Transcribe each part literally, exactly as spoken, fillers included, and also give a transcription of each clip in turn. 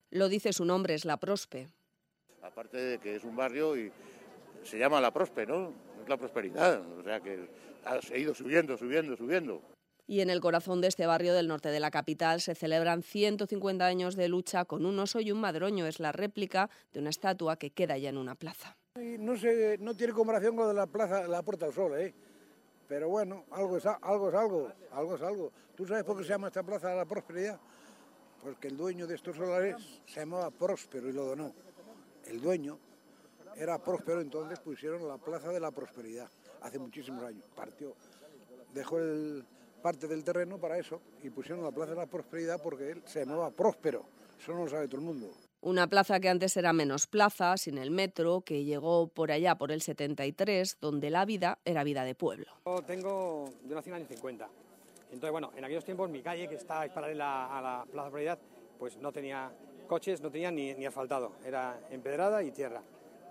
Lo dice su nombre, es La Prospe. Aparte de que es un barrio y se llama La Prospe, ¿no? Es la prosperidad, o sea que ha ido subiendo, subiendo, subiendo. Y en el corazón de este barrio del norte de la capital se celebran ciento cincuenta años de lucha con un oso y un madroño. Es la réplica de una estatua que queda ya en una plaza. No, sé, no tiene comparación con la plaza, la Puerta del Sol, ¿eh? Pero bueno, algo es algo, es algo, algo es algo. ¿Tú sabes por qué se llama esta plaza La Prosperidad? Porque el dueño de estos solares se llamaba Próspero y lo donó. El dueño era Próspero, entonces pusieron la Plaza de la Prosperidad, hace muchísimos años. Partió, dejó el, parte del terreno para eso y pusieron la Plaza de la Prosperidad porque él se llamaba Próspero. Eso no lo sabe todo el mundo. Una plaza que antes era menos plaza, sin el metro, que llegó por allá por el setenta y tres, donde la vida era vida de pueblo. Yo tengo, yo nací en el año cincuenta. Entonces, bueno, en aquellos tiempos mi calle, que está paralela a la Plaza Prosperidad, pues no tenía coches, no tenía ni, ni asfaltado, era empedrada y tierra.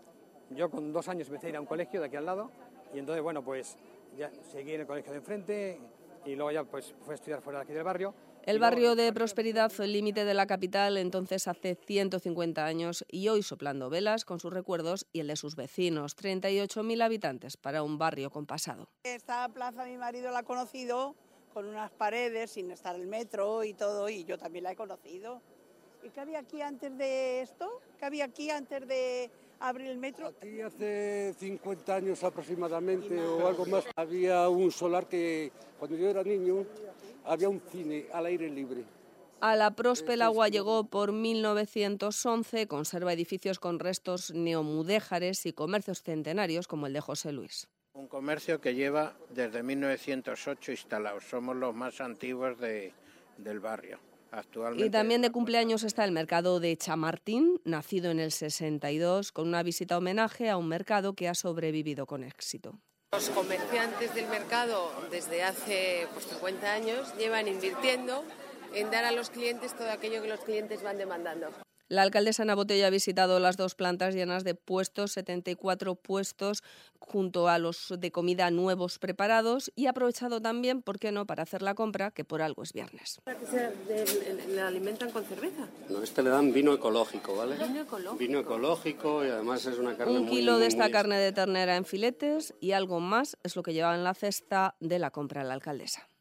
Yo con dos años empecé a ir a un colegio de aquí al lado y entonces, bueno, pues ya seguí en el colegio de enfrente y luego ya pues fui a estudiar fuera de aquí del barrio. El barrio de Prosperidad fue el límite de la capital entonces hace ciento cincuenta años y hoy soplando velas con sus recuerdos y el de sus vecinos. treinta y ocho mil habitantes para un barrio con pasado. Esta plaza mi marido la ha conocido con unas paredes sin estar el metro y todo, y yo también la he conocido. ¿Y qué había aquí antes de esto? ¿Qué había aquí antes de abrir el metro? Aquí hace cincuenta años aproximadamente o algo más había un solar que cuando yo era niño había un cine al aire libre. A La Prospe el agua llegó por mil novecientos once, conserva edificios con restos neomudéjares y comercios centenarios como el de José Luis. Un comercio que lleva desde mil novecientos ocho instalado, somos los más antiguos de, del barrio. Actualmente. Y también de cumpleaños está el mercado de Chamartín, nacido en el sesenta y dos, con una visita homenaje a un mercado que ha sobrevivido con éxito. Los comerciantes del mercado desde hace pues, cincuenta años llevan invirtiendo en dar a los clientes todo aquello que los clientes van demandando. La alcaldesa Ana Botella ha visitado las dos plantas llenas de puestos, setenta y cuatro puestos junto a los de comida nuevos preparados, y ha aprovechado también, ¿por qué no?, para hacer la compra, que por algo es viernes. ¿Para que se le, le alimentan con cerveza? No, este le dan vino ecológico, ¿vale? Vino ecológico. Vino ecológico y además es una carne Un muy... kilo de esta muy... carne de ternera en filetes y algo más es lo que lleva en la cesta de la compra la alcaldesa.